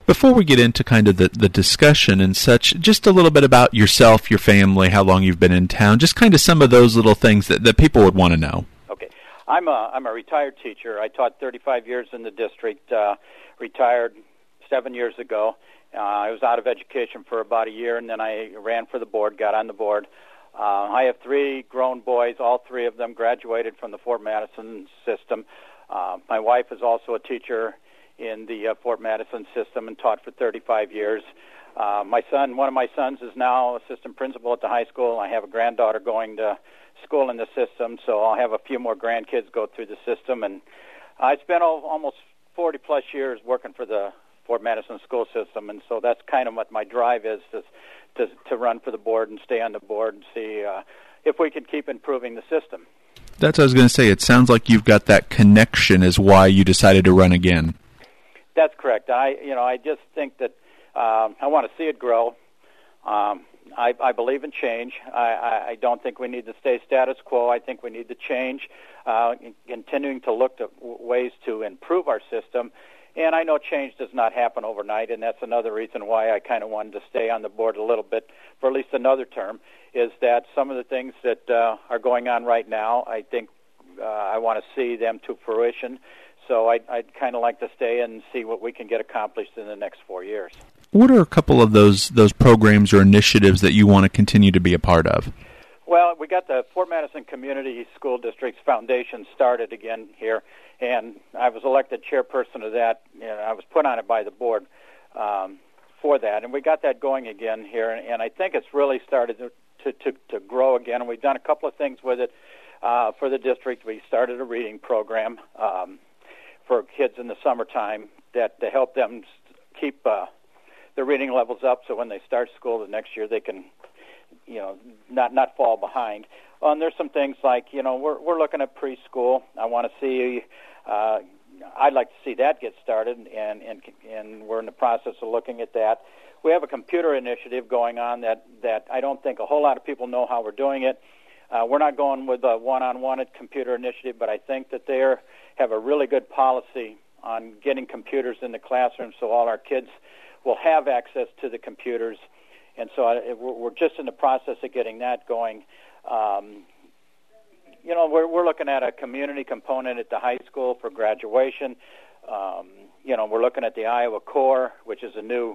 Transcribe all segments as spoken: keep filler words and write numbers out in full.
Before we get into kind of the, the discussion and such, just a little bit about yourself, your family, how long you've been in town, just kind of some of those little things that, that people would want to know. Okay. I'm a, I'm a retired teacher. I taught thirty-five years in the district, uh, retired seven years ago. Uh, I was out of education for about a year, and then I ran for the board, got on the board. Uh, I have three grown boys. All three of them graduated from the Fort Madison system. Uh, my wife is also a teacher in the uh, Fort Madison system and taught for thirty-five years. Uh, my son, one of my sons is now assistant principal at the high school. I have a granddaughter going to school in the system, so I'll have a few more grandkids go through the system. And I spent oh, almost forty-plus years working for the Fort Madison school system, and so that's kind of what my drive is, to, to, to run for the board and stay on the board and see uh, if we can keep improving the system. That's what I was going to say. It sounds like you've got that connection is why you decided to run again. That's correct. I, you know, I just think that um, I want to see it grow. Um, I, I believe in change. I, I, I don't think we need to stay status quo. I think we need to change, uh, continuing to look at ways to improve our system. And I know change does not happen overnight, and that's another reason why I kind of wanted to stay on the board a little bit for at least another term, is that some of the things that uh, are going on right now, I think uh, I want to see them to fruition. So I'd, I'd kind of like to stay and see what we can get accomplished in the next four years. What are a couple of those those programs or initiatives that you want to continue to be a part of? Well, we got the Fort Madison Community School District's Foundation started again here, and I was elected chairperson of that. You know, I was put on it by the board um, for that, and we got that going again here, and, and I think it's really started to, to, to, to grow again, and we've done a couple of things with it uh, for the district. We started a reading program um, for kids in the summertime that to help them keep uh, their reading levels up, so when they start school the next year, they can, you know, not not fall behind. Well, and there's some things like, you know, we're we're looking at preschool. I want to see. Uh, I'd like to see that get started, and and and we're in the process of looking at that. We have a computer initiative going on that that I don't think a whole lot of people know how we're doing it. Uh, we're not going with a one-on-one computer initiative, but I think that they have a really good policy on getting computers in the classroom, so all our kids will have access to the computers. And so I, we're just in the process of getting that going. Um, you know, we're, we're looking at a community component at the high school for graduation. Um, you know, we're looking at the Iowa Core, which is a new,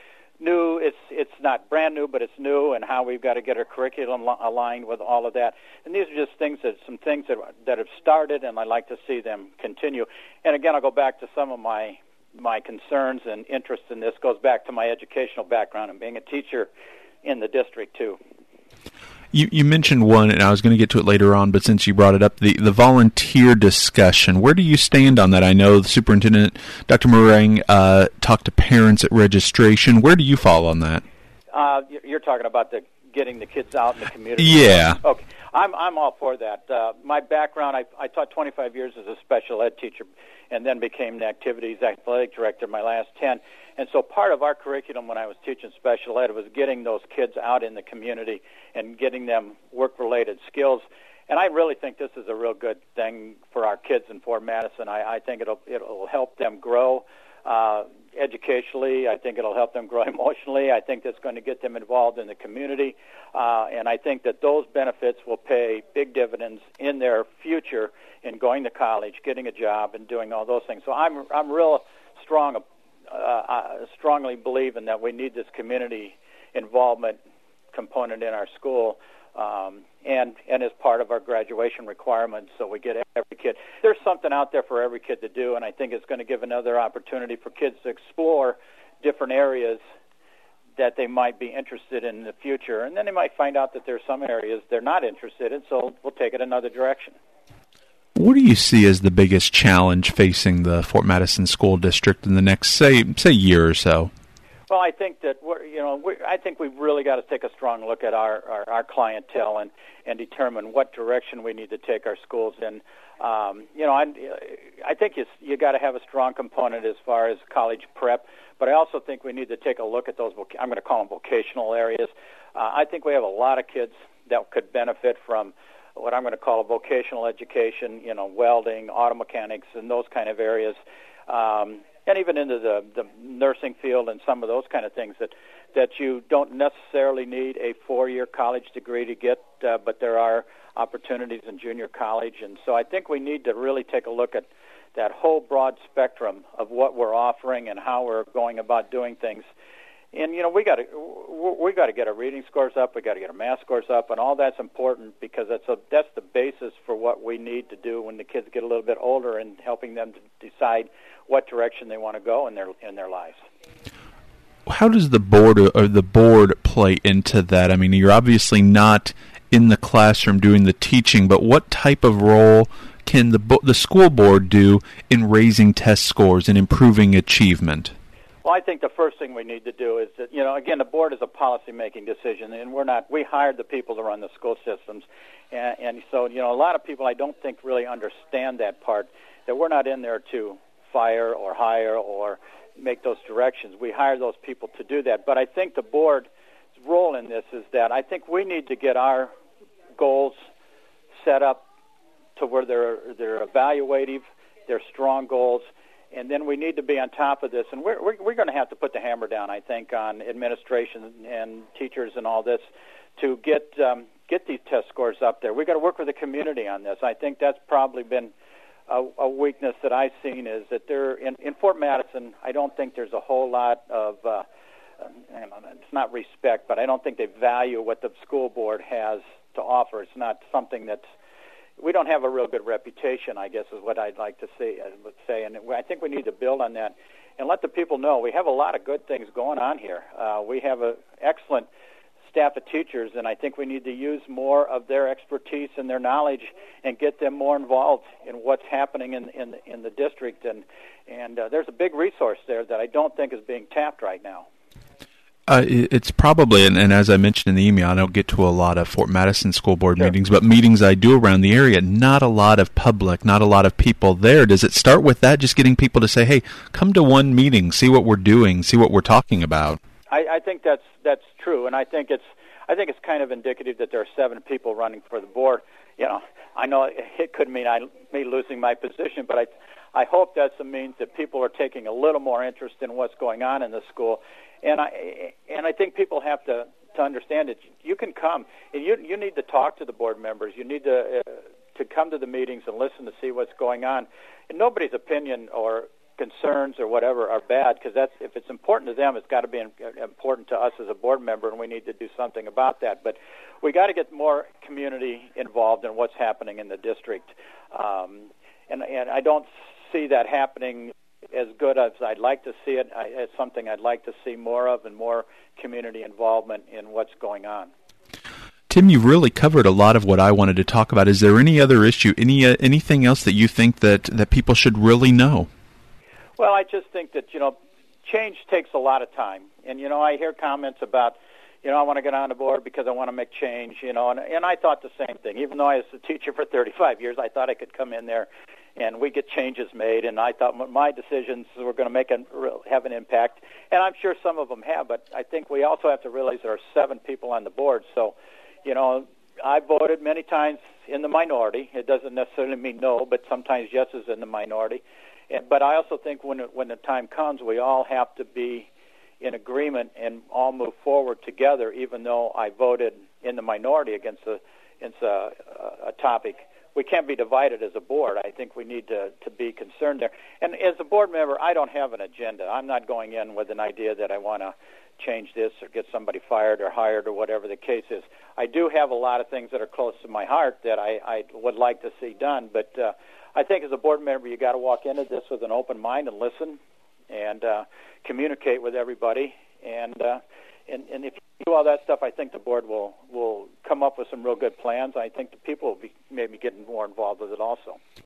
new. It's it's not brand new, but it's new, and how we've got to get our curriculum aligned with all of that. And these are just things that some things that that have started, and I'd like to see them continue. And again, I'll go back to some of my. my concerns and interest in this goes back to my educational background and being a teacher in the district, too. You, you mentioned one, and I was going to get to it later on, but since you brought it up, the, the volunteer discussion, where do you stand on that? I know the superintendent, Doctor Meringue, uh, talked to parents at registration. Where do you fall on that? Uh, you're talking about the getting the kids out in the community? Yeah. Okay. I'm I'm all for that. Uh, my background, I, I taught twenty-five years as a special ed teacher and then became the activities athletic director my last ten. And so part of our curriculum when I was teaching special ed was getting those kids out in the community and getting them work-related skills. And I really think this is a real good thing for our kids in Fort Madison. I, I think it'll it'll help them grow uh, educationally. I think it'll help them grow emotionally. I think that's going to get them involved in the community. Uh, and I think that those benefits will pay big dividends in their future in going to college, getting a job, and doing all those things. So I'm I'm real strong, uh, uh, strongly believing that we need this community involvement component in our school, um, and and as part of our graduation requirements, so we get every kid. There's something out there for every kid to do, and I think it's going to give another opportunity for kids to explore different areas that they might be interested in in the future, and then they might find out that there's some areas they're not interested in, so we'll take it another direction. What do you see as the biggest challenge facing the Fort Madison School District in the next, say, say year or so? Well, I think that we're, you know, we, I think we've really got to take a strong look at our, our, our clientele and, and determine what direction we need to take our schools in. Um, you know, I, I think you you got to have a strong component as far as college prep, but I also think we need to take a look at those. I'm going to call them vocational areas. Uh, I think we have a lot of kids that could benefit from what I'm going to call a vocational education. You know, welding, auto mechanics, and those kind of areas. Um, and even into the, the nursing field and some of those kind of things that, that you don't necessarily need a four-year college degree to get, uh, but there are opportunities in junior college. And so I think we need to really take a look at that whole broad spectrum of what we're offering and how we're going about doing things. And, you know, we got to we got to get our reading scores up, we got to get our math scores up, and all that's important because that's a, that's the basis for what we need to do when the kids get a little bit older and helping them to decide what direction they want to go in their in their lives. How does the board or the board play into that? I mean, you're obviously not in the classroom doing the teaching, but what type of role can the the school board do in raising test scores and improving achievement? Well, I think the first thing we need to do is that, you know, again, the board is a policy-making decision, and we're not, we hired the people to run the school systems, and, and so, you know, a lot of people I don't think really understand that part, that we're not in there to fire or hire or make those directions. We hire those people to do that, but I think the board's role in this is that I think we need to get our goals set up to where they're, they're evaluative, they're strong goals, and then we need to be on top of this. And we're, we're, we're going to have to put the hammer down, I think, on administration and teachers and all this to get um, get these test scores up there. We've got to work with the community on this. I think that's probably been a, a weakness that I've seen is that there in, in Fort Madison, I don't think there's a whole lot of, uh, it's not respect, but I don't think they value what the school board has to offer. It's not something that's, we don't have a real good reputation, I guess, is what I'd like to say. I would say, and I think we need to build on that and let the people know we have a lot of good things going on here. Uh, we have an excellent staff of teachers, and I think we need to use more of their expertise and their knowledge and get them more involved in what's happening in in, in the district. And and uh, there's a big resource there that I don't think is being tapped right now. Uh, it's probably, and, and as I mentioned in the email, I don't get to a lot of Fort Madison school board Sure. meetings, but meetings I do around the area, not a lot of public, not a lot of people there. Does it start with that, just getting people to say, hey, come to one meeting, see what we're doing, see what we're talking about? I, I think that's that's true, and I think it's I think it's kind of indicative that there are seven people running for the board. You know, I know it could mean I me losing my position, but I I hope that means that people are taking a little more interest in what's going on in the school. And I and I think people have to, to understand it. You can come, and you you need to talk to the board members. You need to uh, to come to the meetings and listen to see what's going on. And nobody's opinion or concerns or whatever are bad, because that's if it's important to them, it's got to be important to us as a board member, and we need to do something about that. But we got to get more community involved in what's happening in the district, um, and and I don't see that happening as good as I'd like to see it. I, it's something I'd like to see more of and more community involvement in what's going on. Tim, you've really covered a lot of what I wanted to talk about. Is there any other issue, any uh, anything else that you think that, that people should really know? Well, I just think that, you know, change takes a lot of time. And, you know, I hear comments about, you know, I want to get on the board because I want to make change, you know, and, and I thought the same thing. Even though I was a teacher for thirty-five years, I thought I could come in there and we get changes made, and I thought my decisions were going to make an, have an impact, and I'm sure some of them have, but I think we also have to realize there are seven people on the board, so, you know, I voted many times in the minority. It doesn't necessarily mean no, but sometimes yes is in the minority, and, but I also think when, when the time comes, we all have to be in agreement and all move forward together, even though I voted in the minority against a, against a, a topic. We can't be divided as a board. I think we need to, to be concerned there. And as a board member, I don't have an agenda. I'm not going in with an idea that I want to change this or get somebody fired or hired or whatever the case is. I do have a lot of things that are close to my heart that I, I would like to see done. But uh, I think as a board member, you got to walk into this with an open mind and listen and uh, communicate with everybody. And uh, And, and if you do all that stuff, I think the board will, will come up with some real good plans. I think the people will be maybe getting more involved with it also.